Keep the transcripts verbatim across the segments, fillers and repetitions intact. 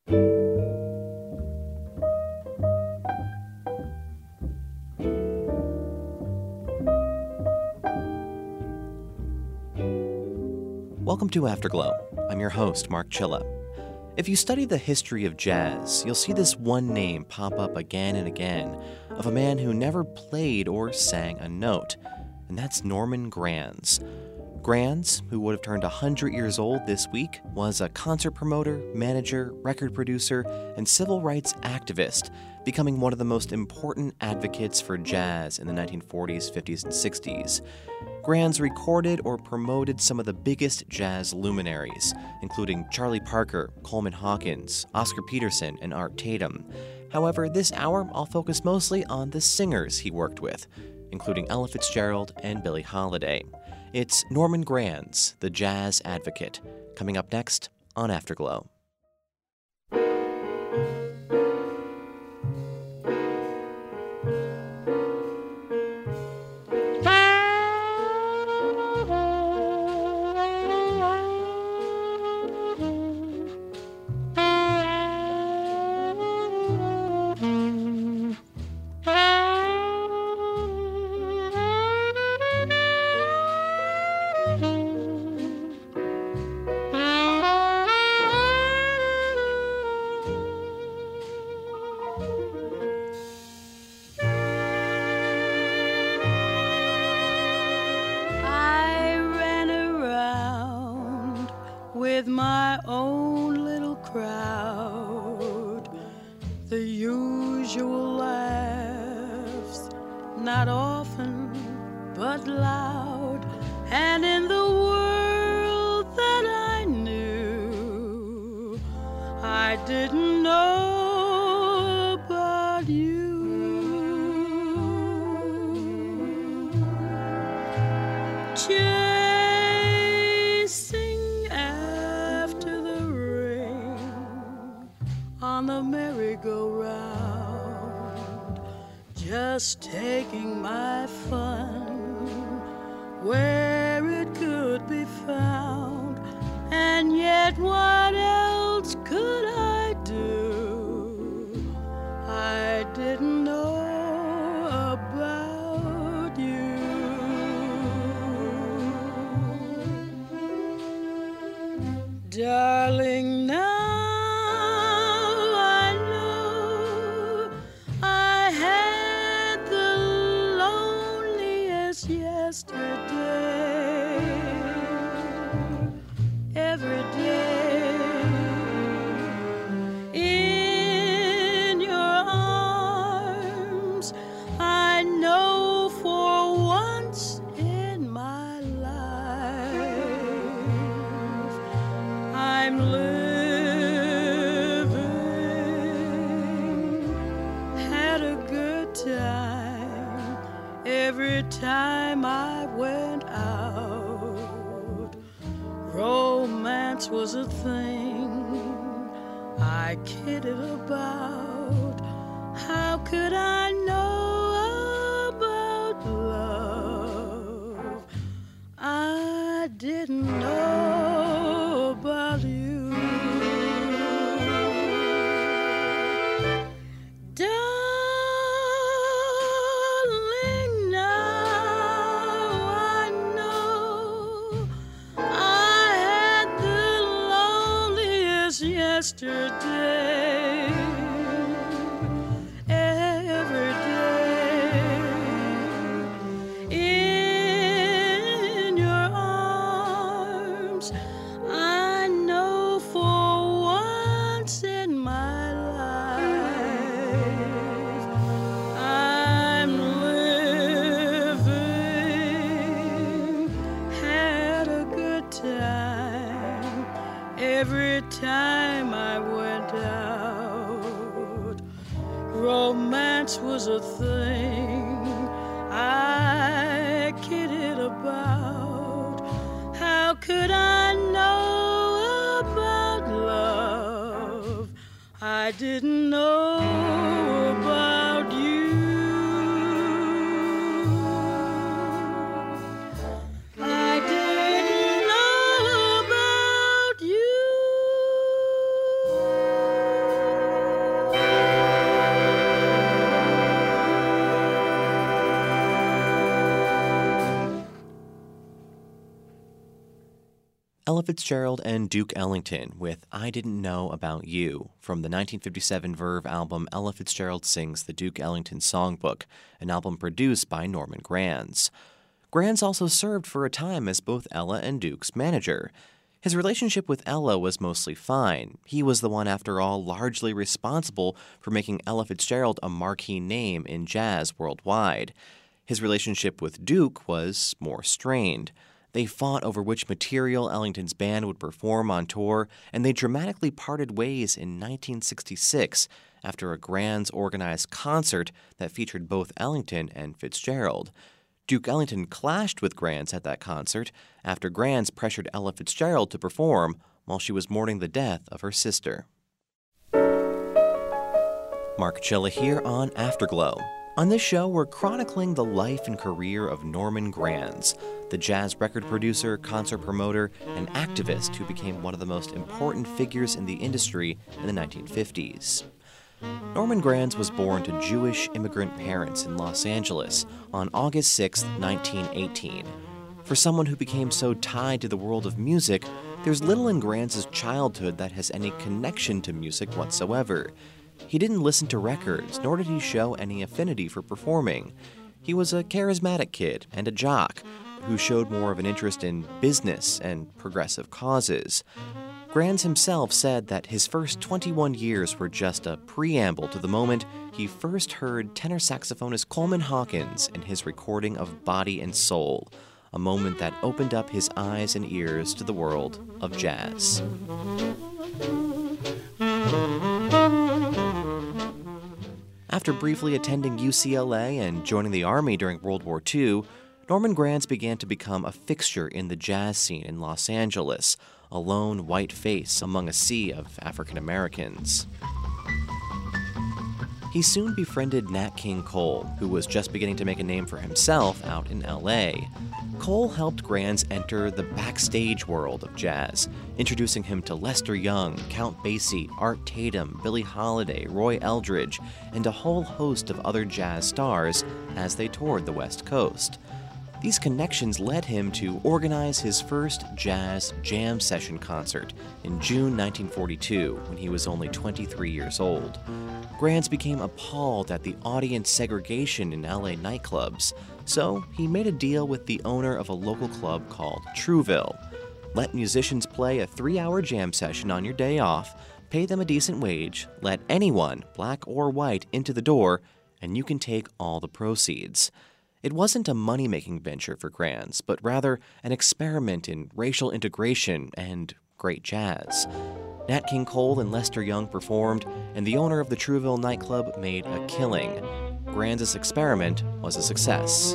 Welcome to Afterglow. I'm your host, Mark Chilla. If you study the history of jazz, you'll see this one name pop up again and again of a man who never played or sang a note, and that's Norman Granz. Granz, who would have turned one hundred years old this week, was a concert promoter, manager, record producer, and civil rights activist, becoming one of the most important advocates for jazz in the nineteen forties, fifties, and sixties. Granz recorded or promoted some of the biggest jazz luminaries, including Charlie Parker, Coleman Hawkins, Oscar Peterson, and Art Tatum. However, this hour I'll focus mostly on the singers he worked with, including Ella Fitzgerald and Billie Holiday. It's Norman Granz, the jazz advocate, coming up next on Afterglow. With my own little crowd, the usual laughs, not often but loud, and in the world that I knew, I didn't know about you. On the merry-go-round, just taking my fun where it could be found, and yet what else could I do? I didn't know about you. Darling, now yesterday, every day, in your arms, I know for once in my life, I'm living, had a good time, every time I went out. Romance was a thing I kidded about. How could I know about love? I didn't know about you. Yesterday, every day, in your arms, I know for once in my life, I'm living, had a good time, every time I went out. Romance was a thing I kidded about. How could I know about love? I didn't know about you. I didn't know about you. Ella Fitzgerald and Duke Ellington with I Didn't Know About You from the nineteen fifty-seven Verve album Ella Fitzgerald Sings the Duke Ellington Songbook, an album produced by Norman Granz. Granz also served for a time as both Ella and Duke's manager. His relationship with Ella was mostly fine. He was the one, after all, largely responsible for making Ella Fitzgerald a marquee name in jazz worldwide. His relationship with Duke was more strained. They fought over which material Ellington's band would perform on tour, and they dramatically parted ways in nineteen sixty-six after a Granz-organized concert that featured both Ellington and Fitzgerald. Duke Ellington clashed with Granz at that concert after Granz pressured Ella Fitzgerald to perform while she was mourning the death of her sister. Mark Chilla here on Afterglow. On this show, we're chronicling the life and career of Norman Granz, the jazz record producer, concert promoter, and activist who became one of the most important figures in the industry in the nineteen fifties. Norman Granz was born to Jewish immigrant parents in Los Angeles on August sixth, nineteen eighteen. For someone who became so tied to the world of music, there's little in Granz's childhood that has any connection to music whatsoever. He didn't listen to records, nor did he show any affinity for performing. He was a charismatic kid and a jock who showed more of an interest in business and progressive causes. Granz himself said that his first twenty-one years were just a preamble to the moment he first heard tenor saxophonist Coleman Hawkins in his recording of Body and Soul, a moment that opened up his eyes and ears to the world of jazz. After briefly attending U C L A and joining the Army during World War Two, Norman Granz began to become a fixture in the jazz scene in Los Angeles, a lone white face among a sea of African Americans. He soon befriended Nat King Cole, who was just beginning to make a name for himself out in L A. Cole helped Granz enter the backstage world of jazz, introducing him to Lester Young, Count Basie, Art Tatum, Billie Holiday, Roy Eldridge, and a whole host of other jazz stars as they toured the West Coast. These connections led him to organize his first jazz jam session concert in June nineteen forty-two, when he was only twenty-three years old. Granz became appalled at the audience segregation in L A nightclubs, so he made a deal with the owner of a local club called Trouville. Let musicians play a three-hour jam session on your day off, pay them a decent wage, let anyone, black or white, into the door, and you can take all the proceeds. It wasn't a money-making venture for Granz, but rather an experiment in racial integration and great jazz. Nat King Cole and Lester Young performed, and the owner of the Trouville nightclub made a killing. Granz's experiment was a success.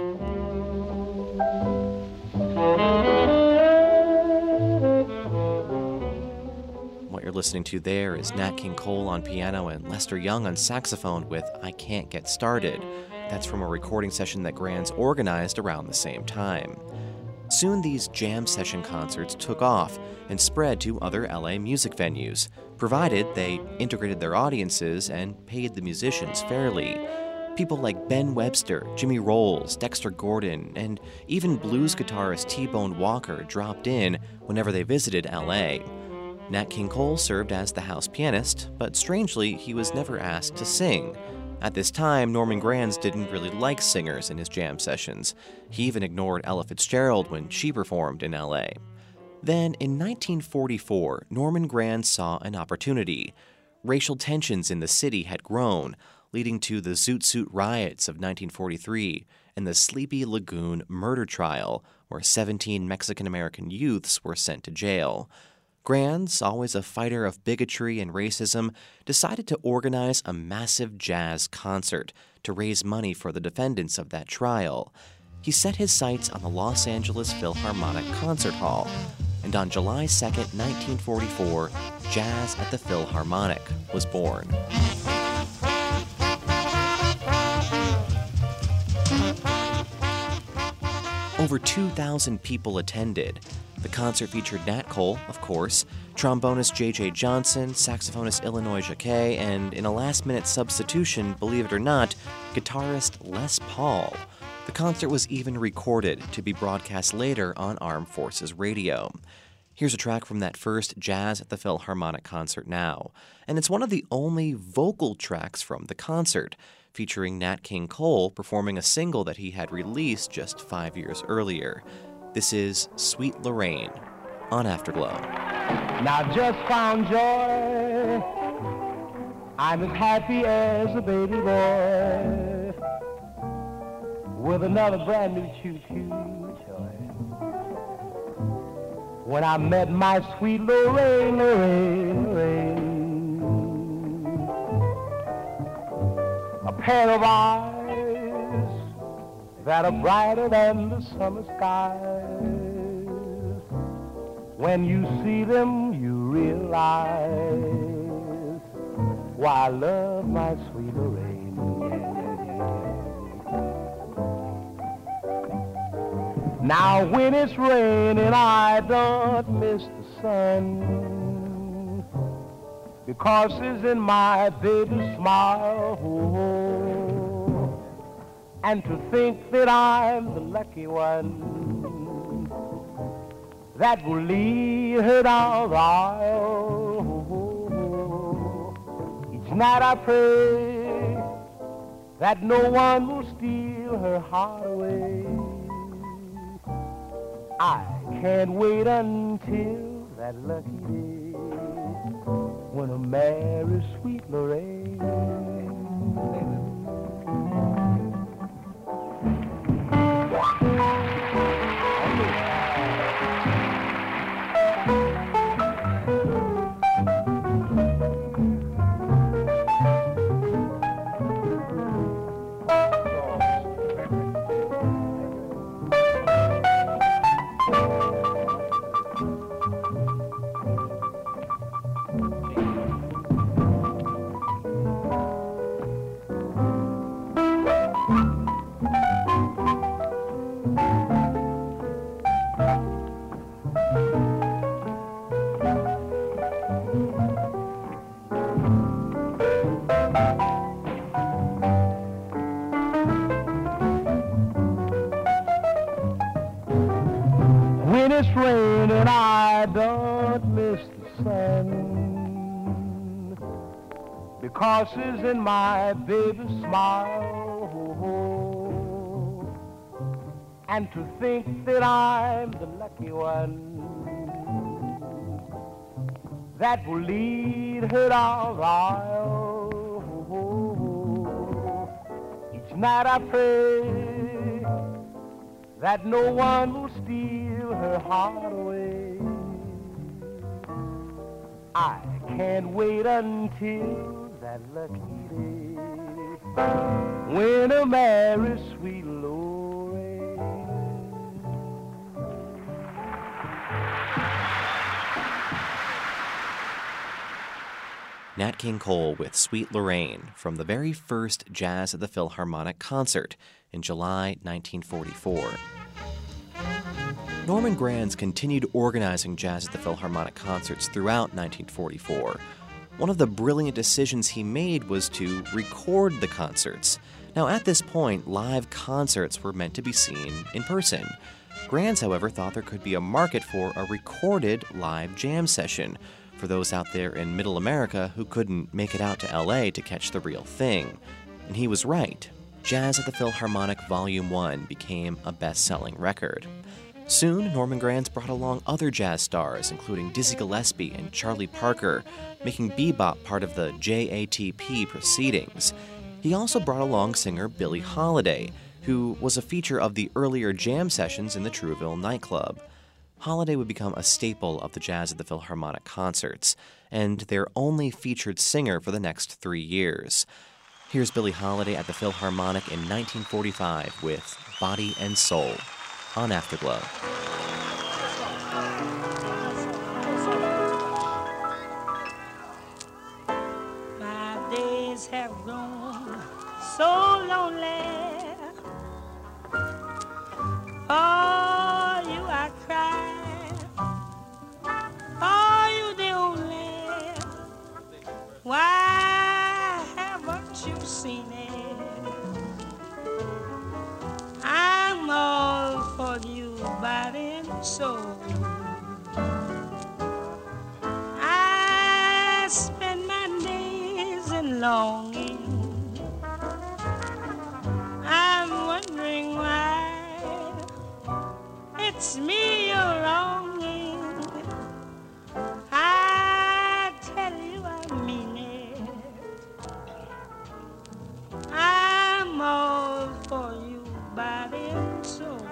What you're listening to there is Nat King Cole on piano and Lester Young on saxophone with I Can't Get Started. That's from a recording session that Granz organized around the same time. Soon these jam session concerts took off and spread to other L A music venues, provided they integrated their audiences and paid the musicians fairly. People like Ben Webster, Jimmy Rolls, Dexter Gordon, and even blues guitarist T-Bone Walker dropped in whenever they visited L A. Nat King Cole served as the house pianist, but strangely, he was never asked to sing. At this time, Norman Granz didn't really like singers in his jam sessions. He even ignored Ella Fitzgerald when she performed in L A. Then, in nineteen forty-four, Norman Granz saw an opportunity. Racial tensions in the city had grown, leading to the Zoot Suit riots of nineteen forty-three and the Sleepy Lagoon murder trial, where seventeen Mexican-American youths were sent to jail. Granz, always a fighter of bigotry and racism, decided to organize a massive jazz concert to raise money for the defendants of that trial. He set his sights on the Los Angeles Philharmonic Concert Hall, and on July second, nineteen forty-four, Jazz at the Philharmonic was born. Over two thousand people attended. The concert featured Nat Cole, of course, trombonist J J Johnson, saxophonist Illinois Jacquet, and in a last-minute substitution, believe it or not, guitarist Les Paul. The concert was even recorded to be broadcast later on Armed Forces Radio. Here's a track from that first Jazz at the Philharmonic concert now, and it's one of the only vocal tracks from the concert, featuring Nat King Cole performing a single that he had released just five years earlier. This is Sweet Lorraine on Afterglow. Now just found joy, I'm as happy as a baby boy, with another brand new choo-choo toy. When I met my sweet Lorraine, Lorraine, Lorraine, a pair of eyes that are brighter than the summer skies. When you see them, you realize why I love my sweet Lorraine. Now when it's raining, I don't miss the sun, because it's in my baby's smile. Oh, and to think that I'm the lucky one that will lead her down the aisle. Each night I pray that no one will steal her heart away. I can't wait until that lucky day when I marry sweet Lorraine. When it's raining, I don't miss the sun, because it's in my baby's smile. Oh, and to think that I'm the lucky one that will lead her down the aisle. Oh, each night I pray that no one will steal her heart away. I can't wait until that lucky day when I marry sweet Lorraine. Nat King Cole with Sweet Lorraine from the very first Jazz at the Philharmonic concert in July nineteen forty-four. Norman Granz continued organizing Jazz at the Philharmonic concerts throughout nineteen forty-four. One of the brilliant decisions he made was to record the concerts. Now, at this point, live concerts were meant to be seen in person. Granz, however, thought there could be a market for a recorded live jam session for those out there in Middle America who couldn't make it out to L A to catch the real thing. And he was right. Jazz at the Philharmonic Volume one became a best-selling record. Soon, Norman Granz brought along other jazz stars, including Dizzy Gillespie and Charlie Parker, making bebop part of the J A T P proceedings. He also brought along singer Billie Holiday, who was a feature of the earlier jam sessions in the Trouville nightclub. Holiday would become a staple of the Jazz at the Philharmonic concerts, and their only featured singer for the next three years. Here's Billie Holiday at the Philharmonic in nineteen forty-five with Body and Soul on Afterglow. My days have grown so lonely. For you I cry. For you the only. Why haven't you seen it? I'm all for you, body and soul. longing. I'm wondering why it's me you're longing. I tell you I mean it. I'm all for you, body and soul.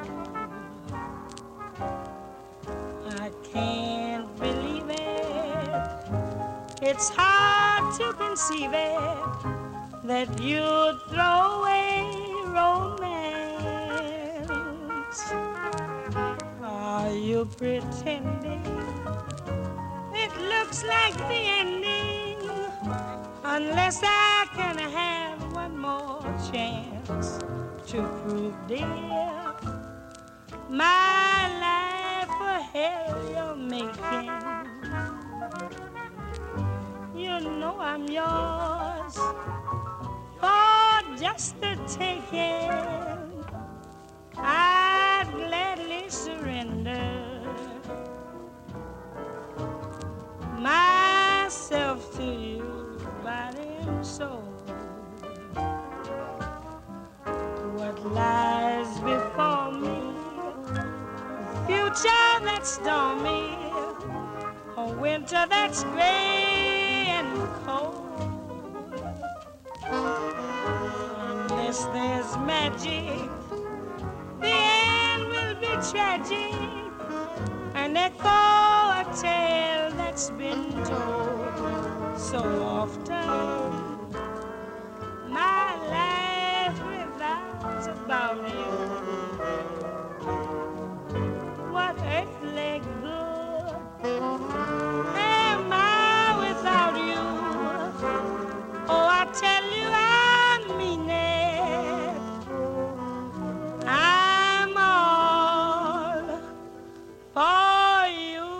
I can't believe it. It's hard to conceive it that you'd throw away romance. Are you pretending? It looks like the ending, unless I can have one more chance to prove, dear, my life a hell you're making. You know I'm yours for just the taking. I'd gladly surrender myself to you, body and soul. What lies before me, a future that's stormy, a winter that's gray and cold. Unless there's magic, the end will be tragic, an echo, a tale that's been told so often. My life revolves about you. What earthly good am I without you? Oh, I tell you I mean it. I'm all for you,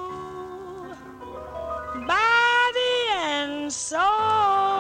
body and soul.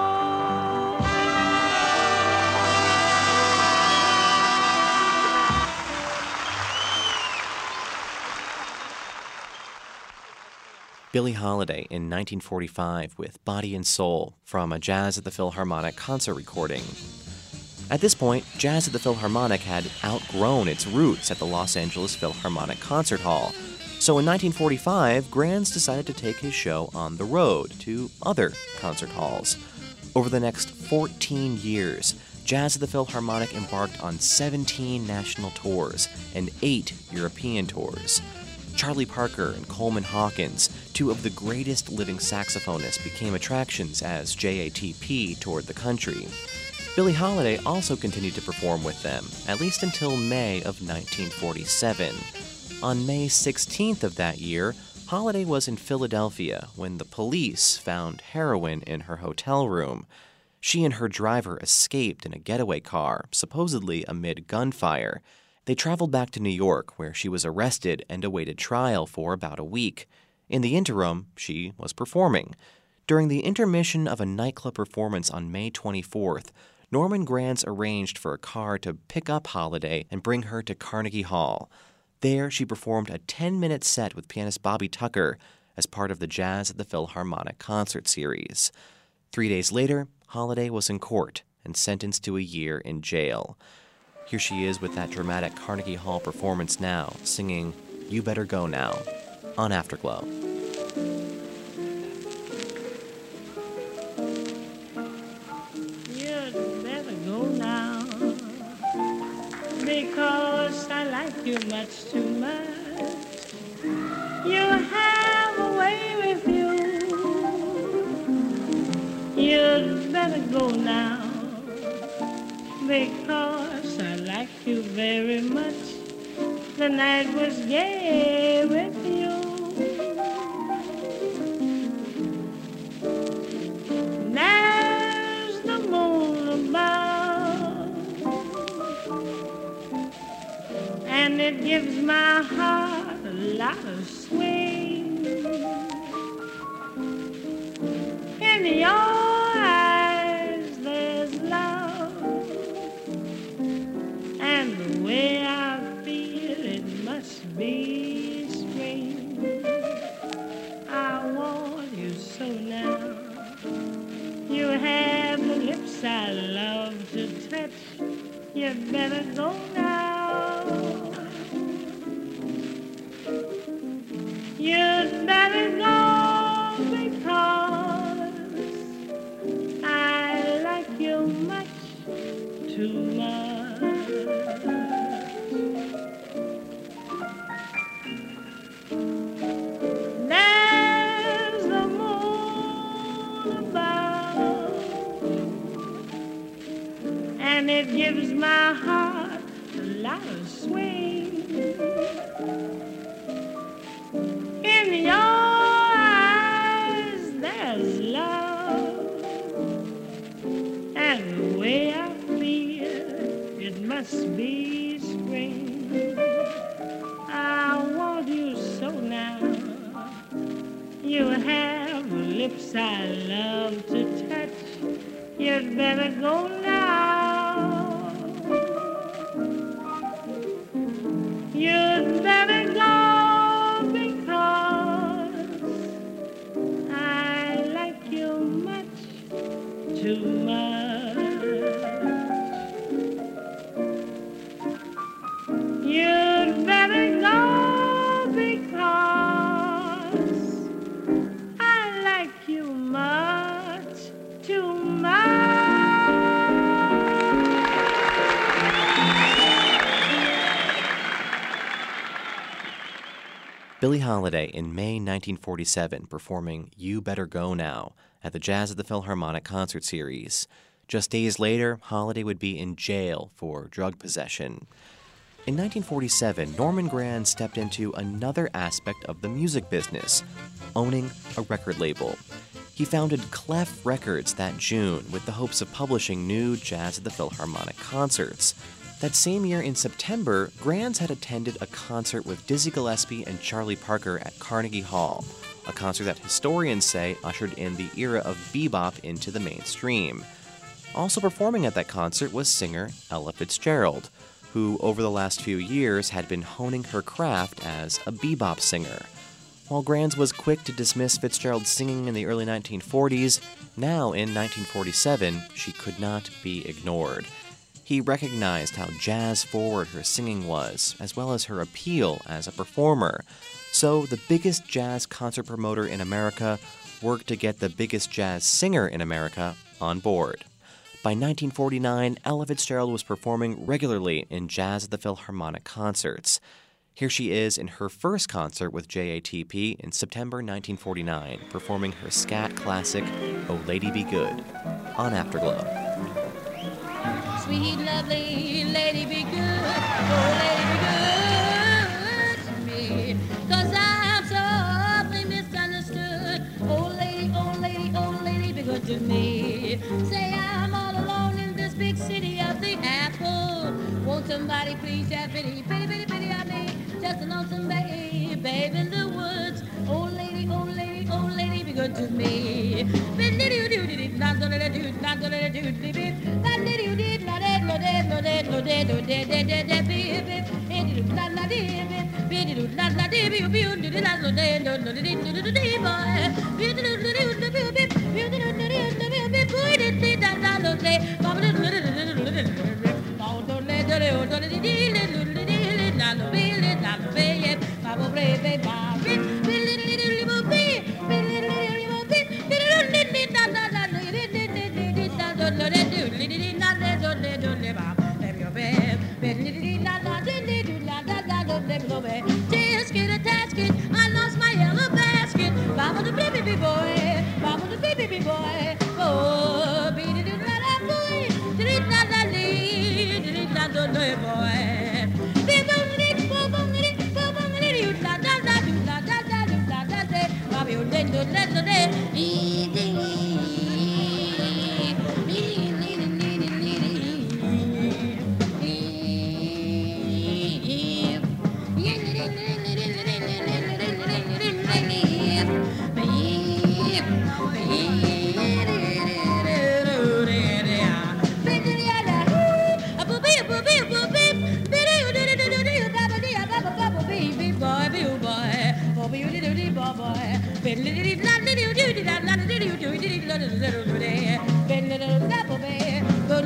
Billie Holiday in nineteen forty-five with Body and Soul from a Jazz at the Philharmonic concert recording. At this point, Jazz at the Philharmonic had outgrown its roots at the Los Angeles Philharmonic Concert Hall. So in nineteen forty-five, Granz decided to take his show on the road to other concert halls. Over the next fourteen years, Jazz at the Philharmonic embarked on seventeen national tours and eight European tours. Charlie Parker and Coleman Hawkins, two of the greatest living saxophonists, became attractions as J A T P toured the country. Billie Holiday also continued to perform with them, at least until May of nineteen forty-seven. On May sixteenth of that year, Holiday was in Philadelphia when the police found heroin in her hotel room. She and her driver escaped in a getaway car, supposedly amid gunfire. They traveled back to New York, where she was arrested and awaited trial for about a week. In the interim, she was performing. During the intermission of a nightclub performance on May twenty-fourth, Norman Granz arranged for a car to pick up Holiday and bring her to Carnegie Hall. There, she performed a ten-minute set with pianist Bobby Tucker as part of the Jazz at the Philharmonic concert series. Three days later, Holiday was in court and sentenced to a year in jail. Here she is with that dramatic Carnegie Hall performance now, singing You Better Go Now on Afterglow. You'd better go now, because I like you much too much. You have a way with you. You'd better go now, because I like you very much. The night was gay with you. There's the moon above, and it gives my heart a lot of swing. In your eyes there's love, and the way I feel it must be spring. I want you so now. You have the lips I love to touch. You better go now. You'd better go because I like you much too much. There's the moon above, and it gives my heart a lot of swing. In your eyes there's love, and the way I feel, it must be spring. I want you so now. You have lips I love to touch. You'd better go now. You'd better go because I like you much too much. You'd better go because I like you much too much. Billie Holiday in May nineteen forty-seven performing You Better Go Now at the Jazz at the Philharmonic concert series. Just days later, Holiday would be in jail for drug possession. In nineteen forty-seven, Norman Granz stepped into another aspect of the music business, owning a record label. He founded Clef Records that June with the hopes of publishing new Jazz at the Philharmonic concerts. That same year in September, Granz had attended a concert with Dizzy Gillespie and Charlie Parker at Carnegie Hall, a concert that historians say ushered in the era of bebop into the mainstream. Also performing at that concert was singer Ella Fitzgerald, who over the last few years had been honing her craft as a bebop singer. While Granz was quick to dismiss Fitzgerald's singing in the early nineteen forties, now in nineteen forty-seven, she could not be ignored. He recognized how jazz-forward her singing was, as well as her appeal as a performer. So the biggest jazz concert promoter in America worked to get the biggest jazz singer in America on board. By nineteen forty-nine, Ella Fitzgerald was performing regularly in Jazz at the Philharmonic concerts. Here she is in her first concert with J A T P in September nineteen forty-nine, performing her scat classic, Oh Lady Be Good, on Afterglow. Sweet, lovely lady be good, oh lady be good to me, 'cause I'm so awfully misunderstood. Oh lady, oh lady, oh lady be good to me. Say I'm all alone in this big city of the apple. Won't somebody please have pity, pity, pity, pity on me? Just a lonesome babe, babe in the woods. Oh lady, oh lady, oh lady be good to me. Not gonna do, not gonna do, not do, did not dead, no dead, no dead, no dead, no dead, dead, dead, dead, baby. Not not did, baby, not not did, baby, baby, did not no dead, no no did, no did, boy. Baby, did not did, no baby, baby, did not did, no baby, boy, did did not not no dead. Mama did not did, no don't let the no don't did did did not no baby, not no baby, Mama baby, baby, baby, little baby, baby, little baby, baby, did not not not no did did did not no no did did not let no let no let baby baby baby not not did not not not no let no baby just get a tasket. I lost my yellow basket. Mama the baby boy, Mama the baby boy. Oh, baby did not that boy, did not that lady, did not no no boy. Baby did boom boom did boom boom did you not not not do not not not do not not say. Mama you let no let no let.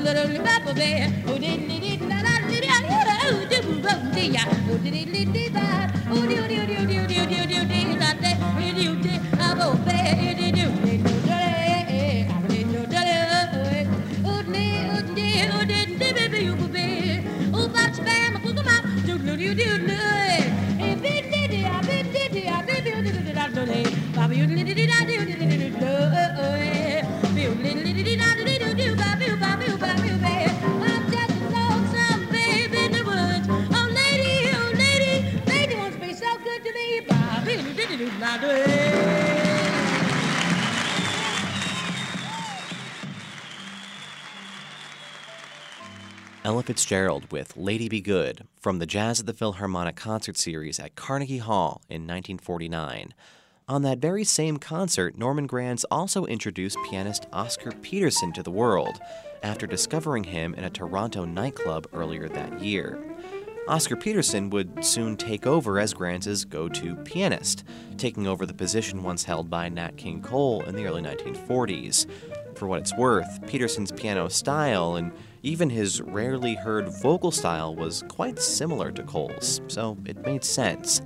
Ella Fitzgerald with Lady Be Good from the Jazz at the Philharmonic concert series at Carnegie Hall in nineteen forty-nine. On that very same concert, Norman Granz also introduced pianist Oscar Peterson to the world after discovering him in a Toronto nightclub earlier that year. Oscar Peterson would soon take over as Granz's go-to pianist, taking over the position once held by Nat King Cole in the early nineteen forties. For what it's worth, Peterson's piano style and even his rarely heard vocal style was quite similar to Cole's, so it made sense.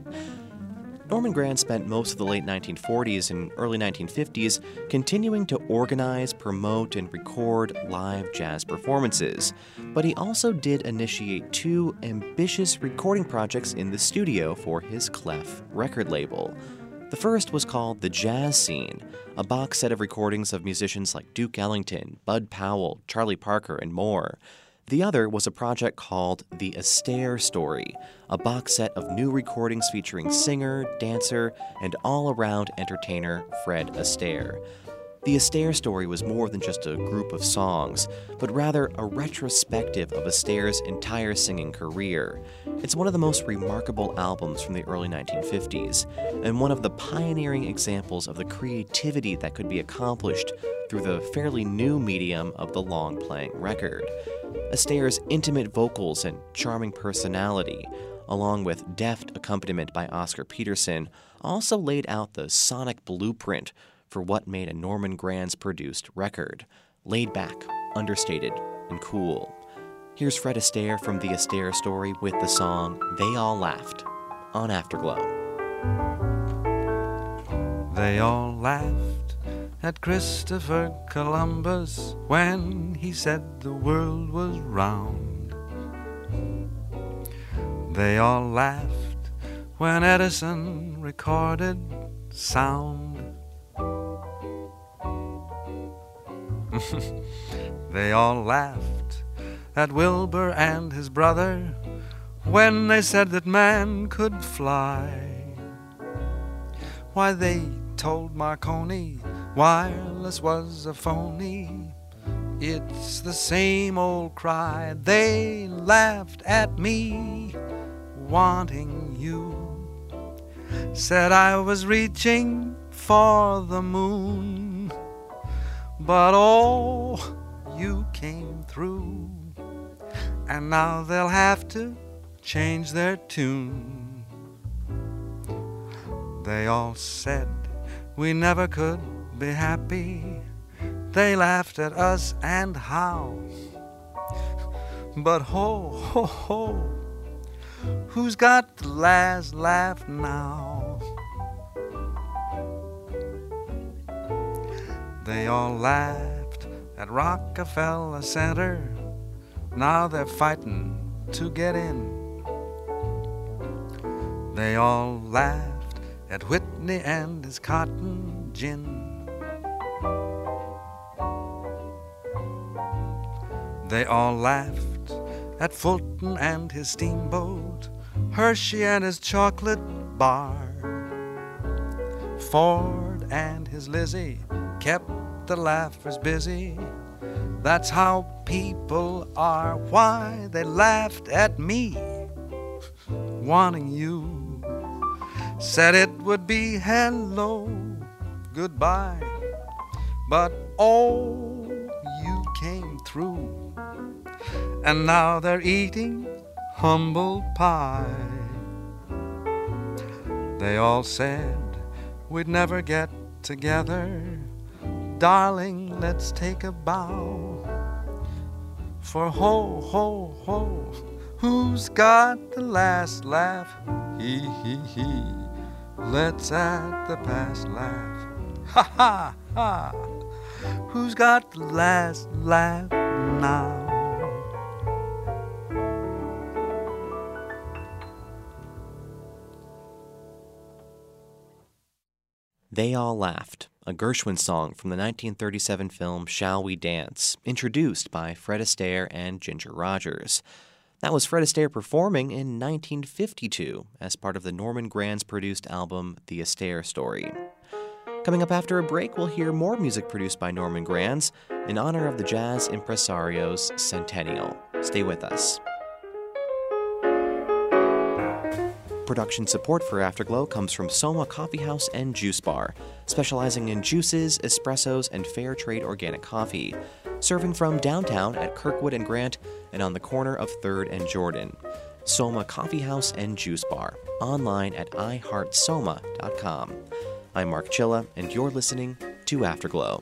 Norman Granz spent most of the late nineteen forties and early nineteen fifties continuing to organize, promote, and record live jazz performances, but he also did initiate two ambitious recording projects in the studio for his Clef record label. The first was called The Jazz Scene, a box set of recordings of musicians like Duke Ellington, Bud Powell, Charlie Parker, and more. The other was a project called The Astaire Story, a box set of new recordings featuring singer, dancer, and all-around entertainer Fred Astaire. The Astaire Story was more than just a group of songs, but rather a retrospective of Astaire's entire singing career. It's one of the most remarkable albums from the early nineteen fifties, and one of the pioneering examples of the creativity that could be accomplished through the fairly new medium of the long-playing record. Astaire's intimate vocals and charming personality, along with deft accompaniment by Oscar Peterson, also laid out the sonic blueprint for what made a Norman Granz-produced record. Laid back, understated, and cool. Here's Fred Astaire from The Astaire Story with the song They All Laughed on Afterglow. They all laughed at Christopher Columbus when he said the world was round. They all laughed when Edison recorded sound. They all laughed at Wilbur and his brother when they said that man could fly. Why, they told Marconi wireless was a phony. It's the same old cry. They laughed at me wanting you. Said I was reaching for the moon, but oh, you came through. And now they'll have to change their tune. They all said we never could be happy. They laughed at us and how. But ho, ho, ho, who's got the last laugh now? They all laughed at Rockefeller Center. Now they're fighting to get in. They all laughed at Whitney and his cotton gin. They all laughed at Fulton and his steamboat, Hershey and his chocolate bar. Ford and his Lizzie kept the laughers busy. That's how people are. Why, they laughed at me wanting you. Said it would be hello, goodbye, but oh, you came through. And now they're eating humble pie. They all said we'd never get together. Darling, let's take a bow. For ho, ho, ho, who's got the last laugh? He, he, he. Let's at the past laugh. Ha, ha, ha. Who's got the last laugh now? They All Laughed, a Gershwin song from the nineteen thirty-seven film Shall We Dance, introduced by Fred Astaire and Ginger Rogers. That was Fred Astaire performing in nineteen fifty-two as part of the Norman Granz produced album The Astaire Story. Coming up after a break, we'll hear more music produced by Norman Granz in honor of the jazz impresario's centennial. Stay with us. Production support for Afterglow comes from Soma Coffee House and Juice Bar, specializing in juices, espressos, and fair trade organic coffee. Serving from downtown at Kirkwood and Grant and on the corner of third and Jordan. Soma Coffee House and Juice Bar, online at i heart soma dot com. I'm Mark Chilla, and you're listening to Afterglow.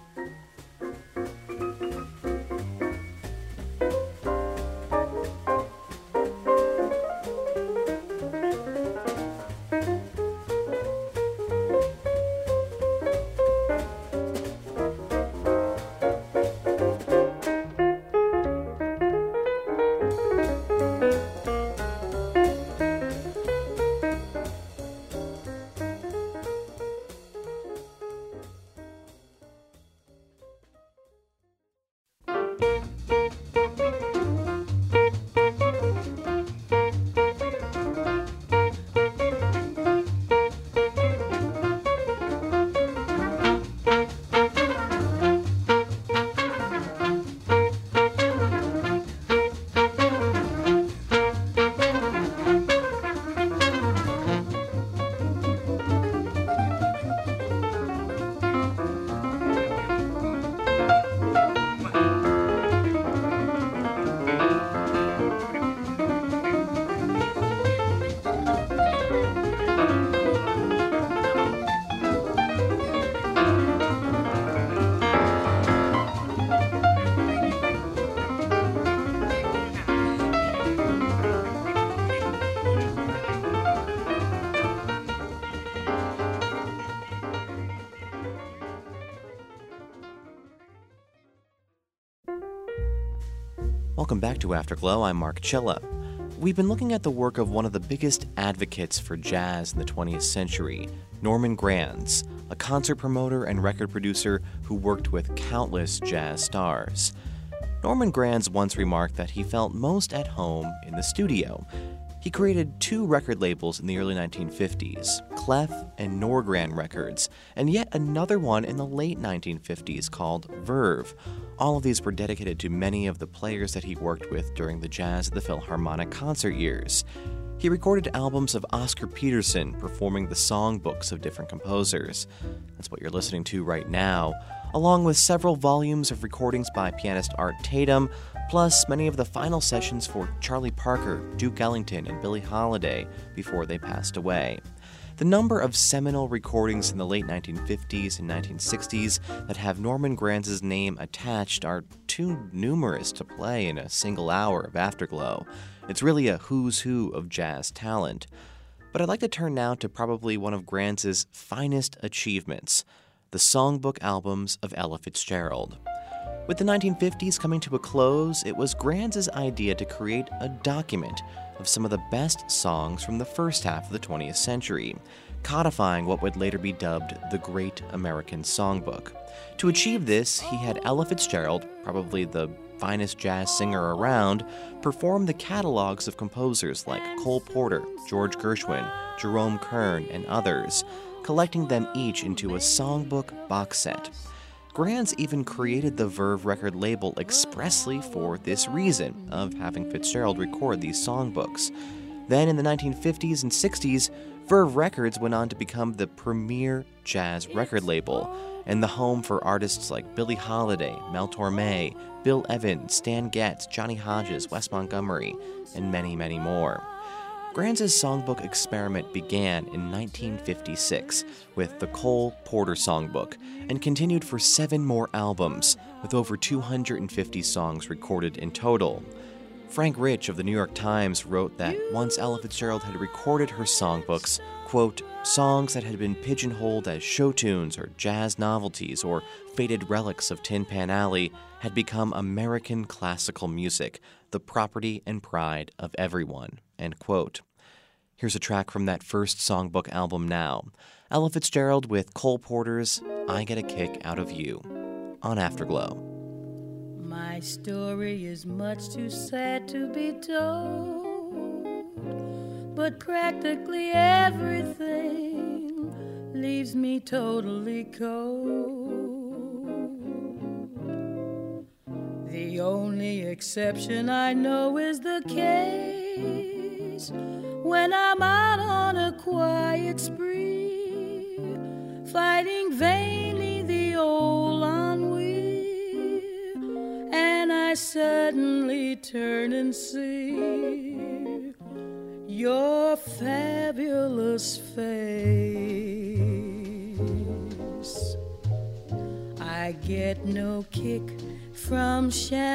Welcome back to Afterglow. I'm Mark Chilla. We've been looking at the work of one of the biggest advocates for jazz in the twentieth century, Norman Granz, a concert promoter and record producer who worked with countless jazz stars. Norman Granz once remarked that he felt most at home in the studio. He created two record labels in the early nineteen fifties, Clef and Norgran Records, and yet another one in the late nineteen fifties called Verve. All of these were dedicated to many of the players that he worked with during the Jazz at the Philharmonic concert years. He recorded albums of Oscar Peterson performing the songbooks of different composers. That's what you're listening to right now, along with several volumes of recordings by pianist Art Tatum, plus many of the final sessions for Charlie Parker, Duke Ellington, and Billie Holiday before they passed away. The number of seminal recordings in the late nineteen fifties and nineteen sixties that have Norman Granz's name attached are too numerous to play in a single hour of Afterglow. It's really a who's who of jazz talent. But I'd like to turn now to probably one of Granz's finest achievements, the songbook albums of Ella Fitzgerald. With the nineteen fifties coming to a close, it was Granz's idea to create a document of some of the best songs from the first half of the twentieth century, codifying what would later be dubbed the Great American Songbook. To achieve this, he had Ella Fitzgerald, probably the finest jazz singer around, perform the catalogs of composers like Cole Porter, George Gershwin, Jerome Kern, and others, collecting them each into a songbook box set. Granz even created the Verve record label expressly for this reason, of having Fitzgerald record these songbooks. Then in the nineteen fifties and sixties, Verve Records went on to become the premier jazz record label, and the home for artists like Billie Holiday, Mel Torme, Bill Evans, Stan Getz, Johnny Hodges, Wes Montgomery, and many, many more. Granz's songbook experiment began in nineteen fifty-six with the Cole Porter Songbook and continued for seven more albums, with over two hundred fifty songs recorded in total. Frank Rich of the New York Times wrote that once Ella Fitzgerald had recorded her songbooks, quote, songs that had been pigeonholed as show tunes or jazz novelties or faded relics of Tin Pan Alley had become American classical music, the property and pride of everyone, end quote. Here's a track from that first songbook album now. Ella Fitzgerald with Cole Porter's I Get a Kick Out of You on Afterglow. My story is much too sad to be told, but practically everything leaves me totally cold. The only exception I know is the case when I'm out on a quiet spree, fighting vainly the old ennui, and I suddenly turn and see your fabulous face. I get no kick from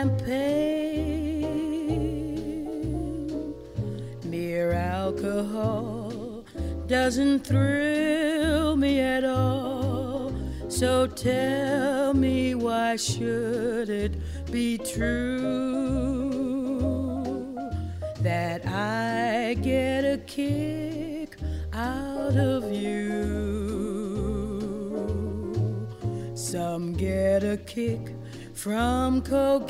champagne. Mere alcohol doesn't thrill me at all. So tell me, why should it be true that I get a kick out of you? Some get a kick from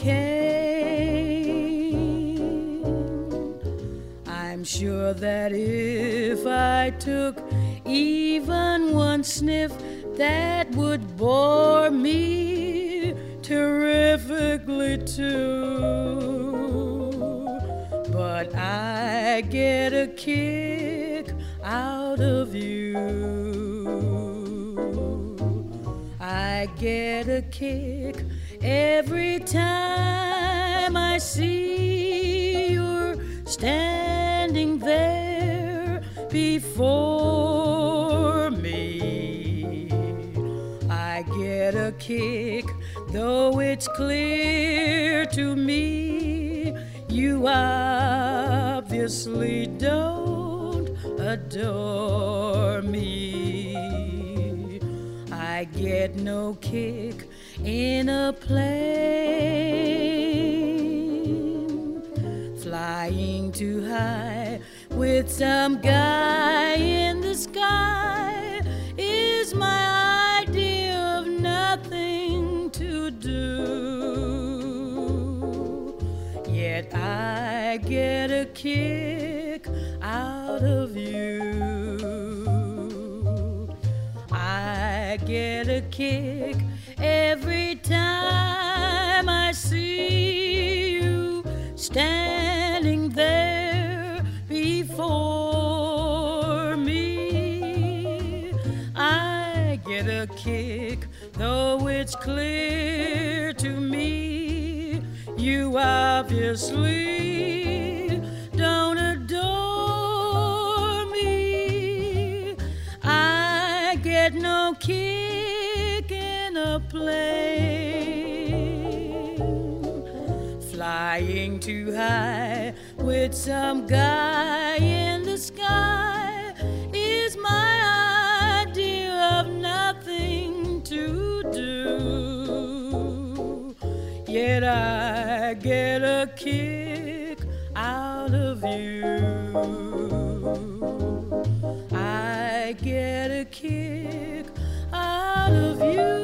cocaine. I'm sure that if I took even one sniff, that would bore me terrifically too. But I get a kick out of you. I get a kick every time I see you're standing there before me. I get a kick, though it's clear to me you obviously don't adore me. I get no kick in a plane, flying too high with some guy in the sky is my idea of nothing to do. Yet I get a kick out of you. I get a kick every time I see you standing there before me. I get a kick, though it's clear to me you obviously don't adore me. I get no kick in a plane, flying too high with some guy in the sky is my idea of nothing to do. Yet I get a kick out of you. I get a kick out of you.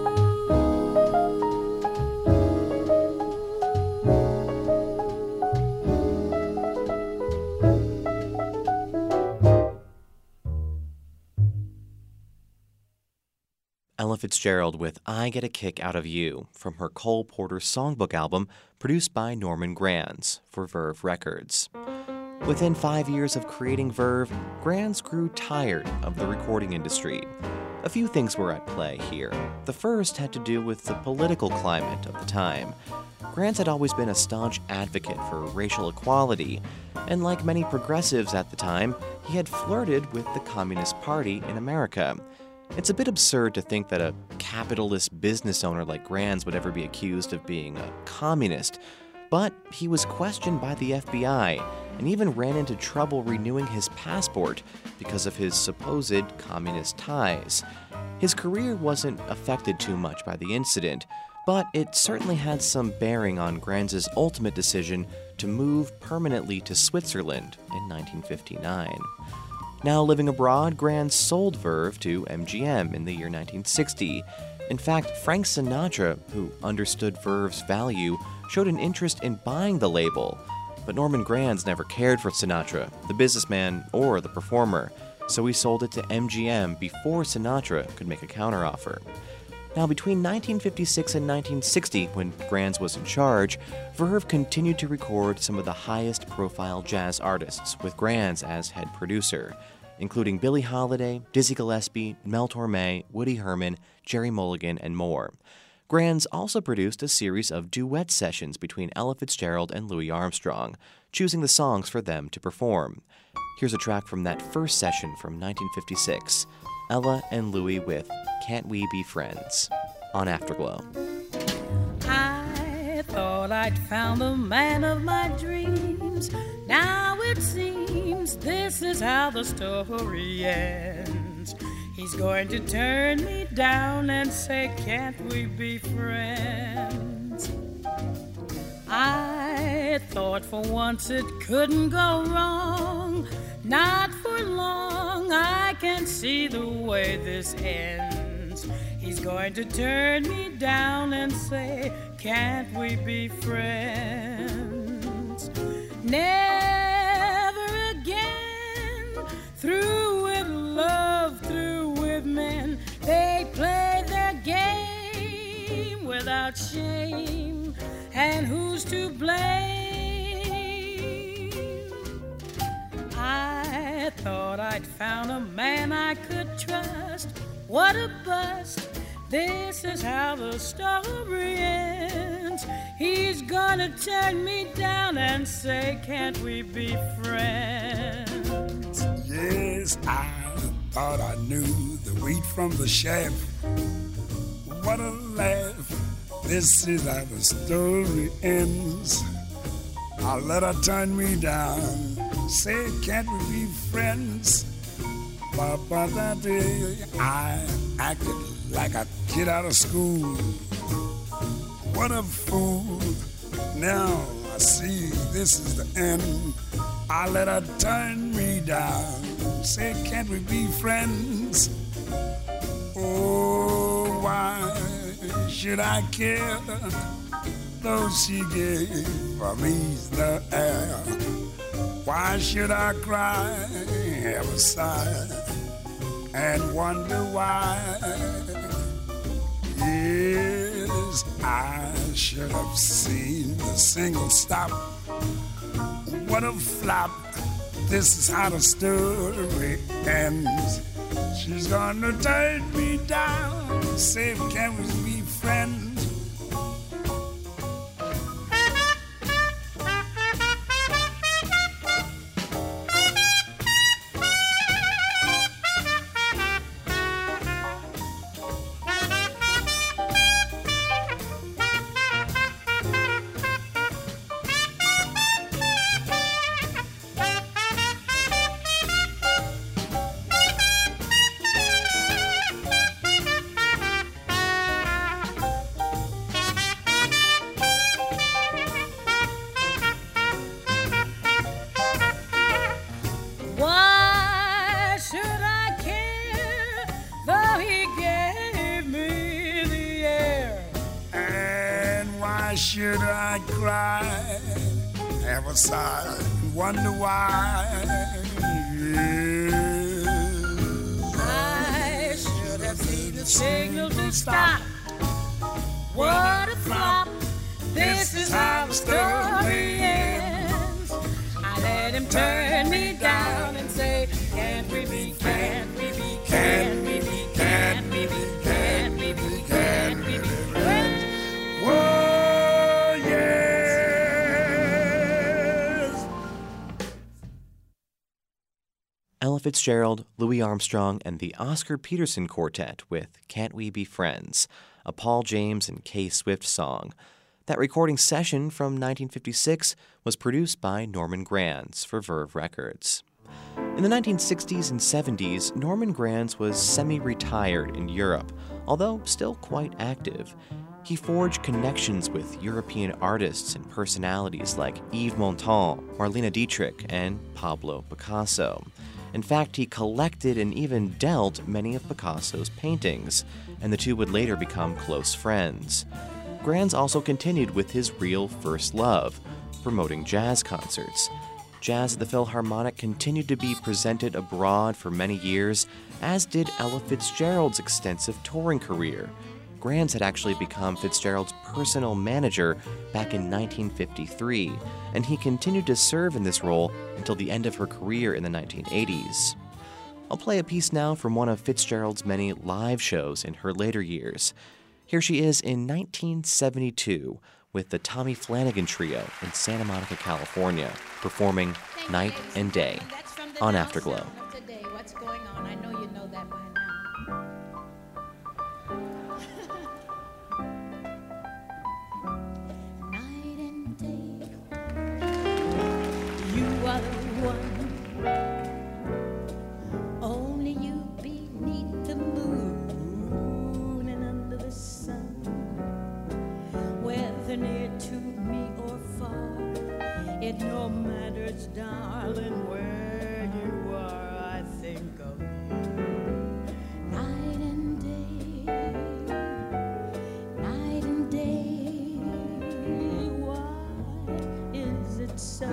Ella Fitzgerald with I Get a Kick Out of You from her Cole Porter Songbook album produced by Norman Granz for Verve Records. Within five years of creating Verve, Granz grew tired of the recording industry. A few things were at play here. The first had to do with the political climate of the time. Grants had always been a staunch advocate for racial equality, and like many progressives at the time, he had flirted with the Communist Party in America. It's a bit absurd to think that a capitalist business owner like Granz would ever be accused of being a communist, but he was questioned by the F B I and even ran into trouble renewing his passport because of his supposed communist ties. His career wasn't affected too much by the incident, but it certainly had some bearing on Granz's ultimate decision to move permanently to Switzerland in nineteen fifty-nine. Now living abroad, Granz sold Verve to M G M in the year nineteen sixty. In fact, Frank Sinatra, who understood Verve's value, showed an interest in buying the label. But Norman Granz never cared for Sinatra, the businessman or the performer, so he sold it to M G M before Sinatra could make a counteroffer. Now, between nineteen fifty-six and nineteen sixty, when Granz was in charge, Verve continued to record some of the highest-profile jazz artists, with Granz as head producer, including Billie Holiday, Dizzy Gillespie, Mel Torme, Woody Herman, Jerry Mulligan, and more. Granz also produced a series of duet sessions between Ella Fitzgerald and Louis Armstrong, choosing the songs for them to perform. Here's a track from that first session from nineteen fifty-six, Ella and Louis with Can't We Be Friends, on Afterglow. I thought I'd found the man of my dreams. Now it seems this is how the story ends. He's going to turn me down and say, can't we be friends? I thought for once it couldn't go wrong. Not for long, I can see the way this ends. He's going to turn me down and say, can't we be friends? Never again, through with love, through with men, they play their game without shame, and who's to blame? I thought I'd found a man I could trust. What a bust. This is how the story ends. He's gonna turn me down and say, can't we be friends? Yes, I thought I knew the wheat from the chaff. What a laugh. This is how the story ends. I let her turn me down, say, can't we be friends? But that day I acted like a kid out of school. What a fool. Now I see this is the end. I let her turn me down, say, can't we be friends? Oh, why should I care? Though she gave me the air. Why should I cry, have a sigh, and wonder why? Yes, I should have seen the single stop. What a flop. This is how the story ends. She's gonna turn me down, say, can we be friends? Should I cry, have a sigh, and wonder why? Yes. I should have seen the signal to stop. What a flop. This is how the story ends. I let him turn me down and say, can't we be, can't we be, can't we be, can't Fitzgerald, Louis Armstrong, and the Oscar Peterson Quartet with Can't We Be Friends, a Paul James and Kay Swift song. That recording session from nineteen fifty-six was produced by Norman Granz for Verve Records. In the nineteen sixties and seventies, Norman Granz was semi-retired in Europe, although still quite active. He forged connections with European artists and personalities like Yves Montand, Marlene Dietrich, and Pablo Picasso. In fact, he collected and even dealt many of Picasso's paintings, and the two would later become close friends. Granz also continued with his real first love, promoting jazz concerts. Jazz at the Philharmonic continued to be presented abroad for many years, as did Ella Fitzgerald's extensive touring career. Granz had actually become Fitzgerald's personal manager back in nineteen fifty-three, and he continued to serve in this role until the end of her career in the nineteen eighties. I'll play a piece now from one of Fitzgerald's many live shows in her later years. Here she is in nineteen seventy-two with the Tommy Flanagan Trio in Santa Monica, California, performing Night and Day on Afterglow. What's going on? I know you know that by now. Night and day, you are the one. Only you beneath the moon and under the sun. Whether near to me or far, it no matters, darling, where you are, I think of you. Night and day, night and day, why is it so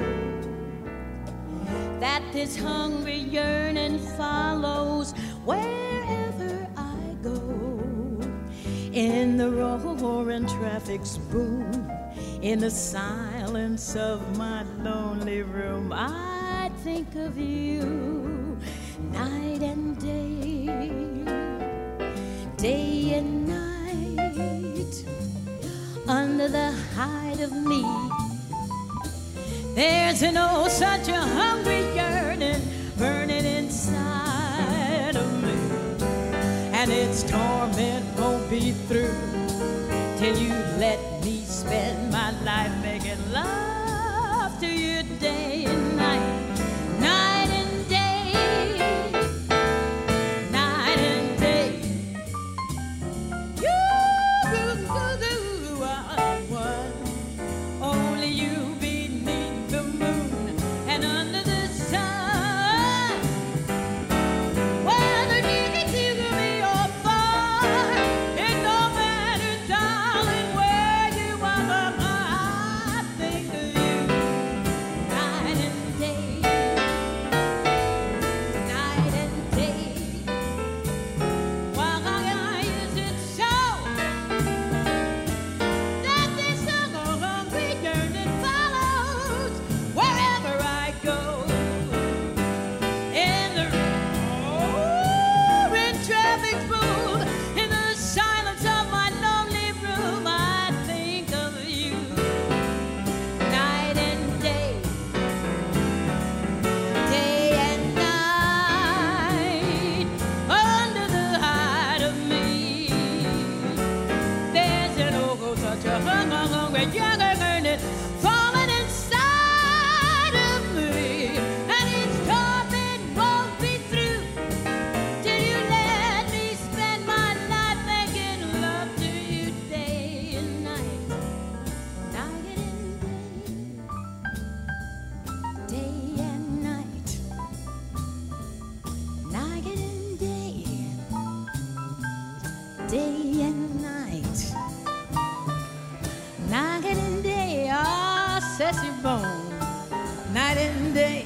that this hungry yearning follows wherever I go? In the roaring traffic's boom, in the silence of my lonely room, I think of you night and day, day and night. Under the hide of me, there's an oh such a hungry yearning burning inside of me, and its torment won't be through till you let me spend my life making love to you day and night, night and day, night and day. You are one, only you beneath the moon and under the sun. Whether near to me or far, it don't matter, darling, where you are. I think of you night and day, night and day. Why is it so that this hungry yearning follows wherever I go? In the roaring traffic's boom, in the silence of my lonely room, I think of you night and day, day and night. Under the hide of me, there's an oh such a hungry yearning falling inside of me, and its torment won't be through till you let me spend my life making love to you day and night, night and day, day and night, night and day, day and night, night and day. Ah, sassy bone, night and day,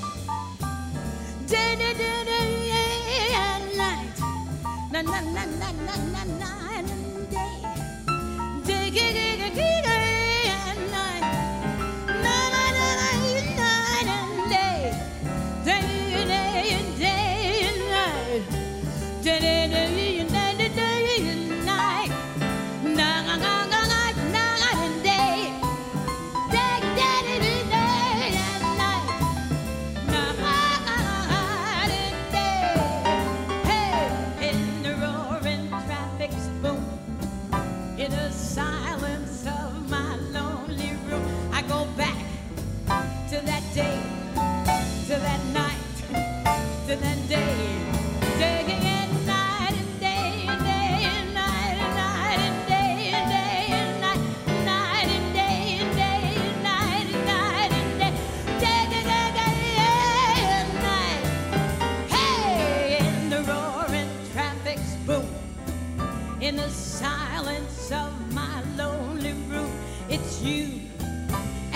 day, day, day, day and night, na na na na na na night and day, day, day, day, day, day and night, na na na na night and day, day, day, day and night, day, day, day and day, day and night, na na na na night, night and day, day, day, day, day and night, na na na night and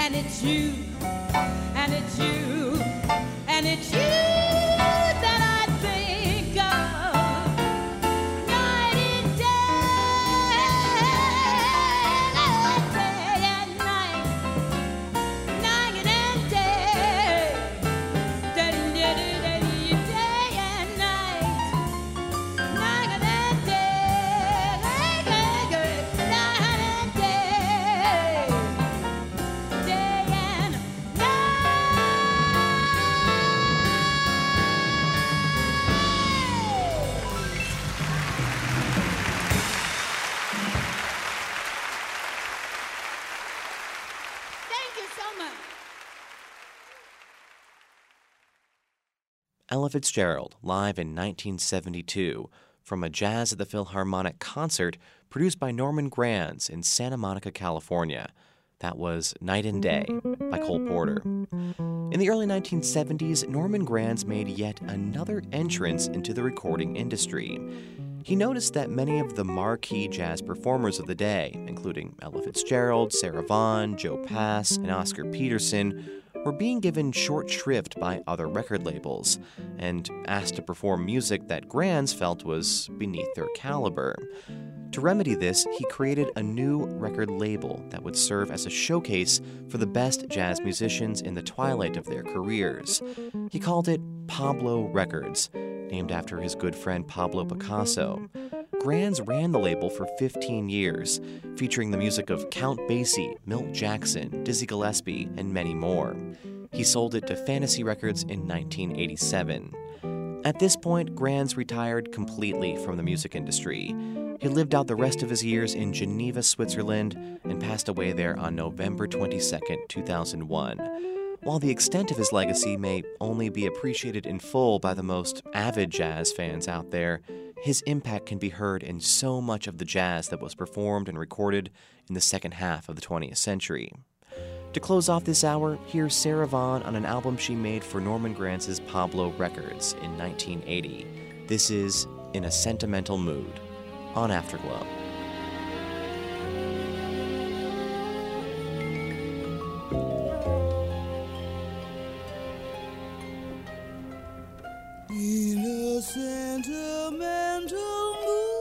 and it's you, and it's you, and it's you that I think of night and day, day and night, night and day, day, day, day, day and night, night and day, night and day, day and Thank you so much. Ella Fitzgerald, live in nineteen seventy-two, from a Jazz at the Philharmonic concert produced by Norman Granz in Santa Monica, California. That was Night and Day by Cole Porter. In the early nineteen seventies, Norman Granz made yet another entrance into the recording industry. He noticed that many of the marquee jazz performers of the day, including Ella Fitzgerald, Sarah Vaughan, Joe Pass, and Oscar Peterson, were being given short shrift by other record labels and asked to perform music that Granz felt was beneath their caliber. To remedy this, he created a new record label that would serve as a showcase for the best jazz musicians in the twilight of their careers. He called it Pablo Records, named after his good friend Pablo Picasso. Granz ran the label for fifteen years, featuring the music of Count Basie, Milt Jackson, Dizzy Gillespie, and many more. He sold it to Fantasy Records in nineteen eighty-seven. At this point, Granz retired completely from the music industry. He lived out the rest of his years in Geneva, Switzerland, and passed away there on November twenty-second, two thousand one. While the extent of his legacy may only be appreciated in full by the most avid jazz fans out there, his impact can be heard in so much of the jazz that was performed and recorded in the second half of the twentieth century. To close off this hour, here's Sarah Vaughan on an album she made for Norman Granz's Pablo Records in nineteen eighty. This is In a Sentimental Mood on Afterglow. In a sentimental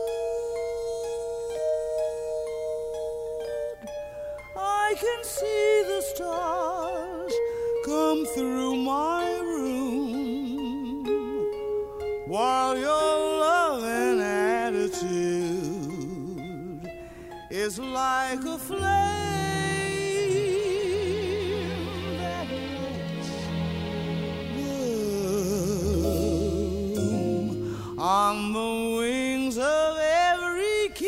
mood, I can see the stars come through my room, while your loving attitude is like a flame that lets bloom on the wings of every kiss.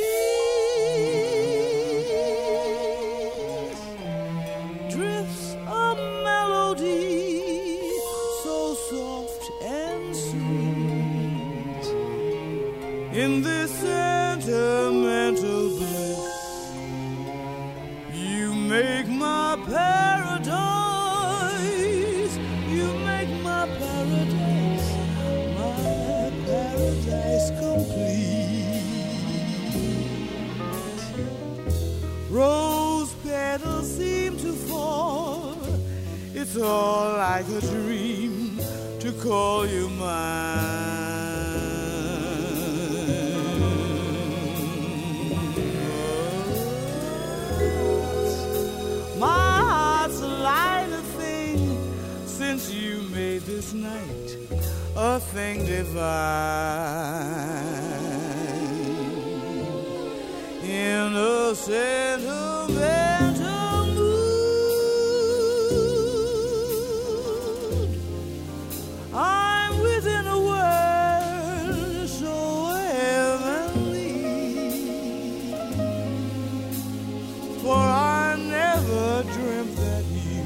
Drifts a melody so soft and sweet in this sentimental bliss. You make my paradise, you make my paradise, my paradise complete. Rose petals seem to fall, it's all like a dream to call you mine. My heart's a lighter thing since you made this night a thing divine. In a sentimental mood, I'm within a world so heavenly, for I never dreamt that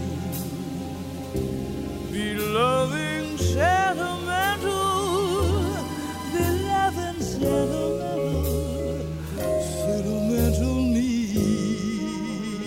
you'd be loving sentimental, be loving sentimental, sentimental me.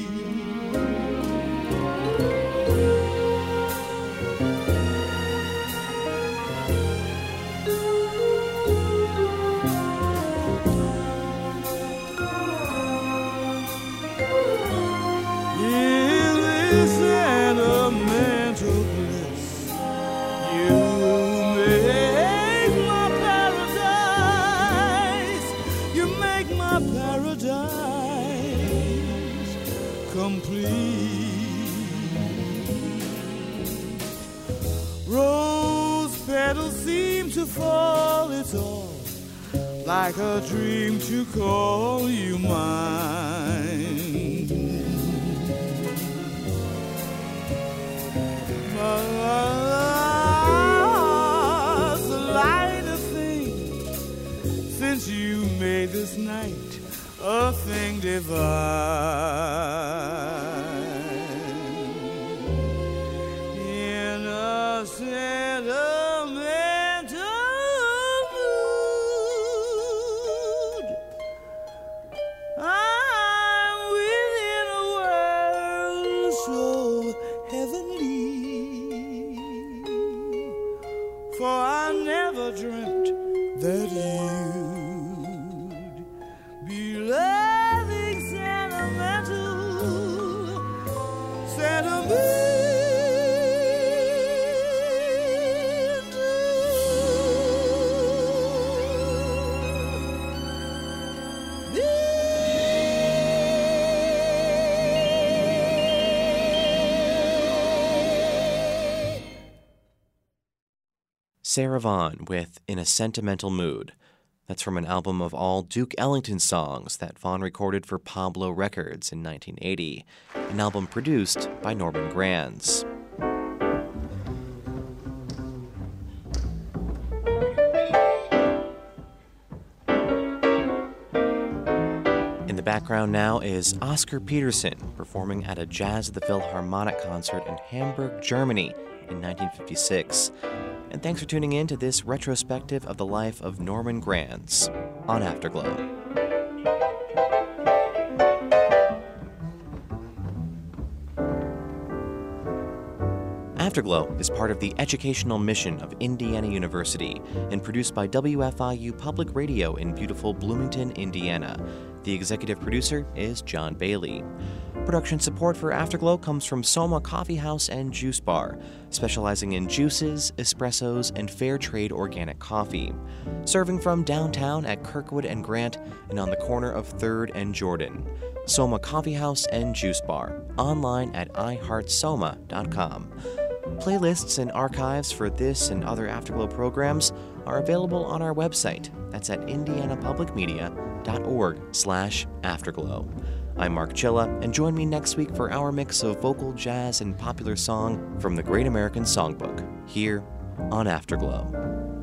this sentimental bliss. You make my paradise. You make my paradise complete. Rose petals seem to fall. It's all like a dream to call you mine. My heart's a lighter thing since you made this night a thing divine. In a sentimental mood, I'm within a world so heavenly, for I never dreamt that you'd be loving sentimental, sentimental. Sarah Vaughan with In a Sentimental Mood. That's from an album of all Duke Ellington songs that Vaughan recorded for Pablo Records in nineteen eighty, an album produced by Norman Granz. In the background now is Oscar Peterson performing at a Jazz at the Philharmonic concert in Hamburg, Germany in nineteen fifty-six. And thanks for tuning in to this retrospective of the life of Norman Granz on Afterglow. Afterglow is part of the educational mission of Indiana University and produced by W F I U Public Radio in beautiful Bloomington, Indiana. The executive producer is John Bailey. Production support for Afterglow comes from Soma Coffee House and Juice Bar, specializing in juices, espressos, and fair trade organic coffee. Serving from downtown at Kirkwood and Grant and on the corner of third and Jordan. Soma Coffee House and Juice Bar, online at i heart soma dot com. Playlists and archives for this and other Afterglow programs are available on our website. That's at indiana public media dot org slash afterglow. I'm Mark Chilla, and join me next week for our mix of vocal, jazz, and popular song from the Great American Songbook, here on Afterglow.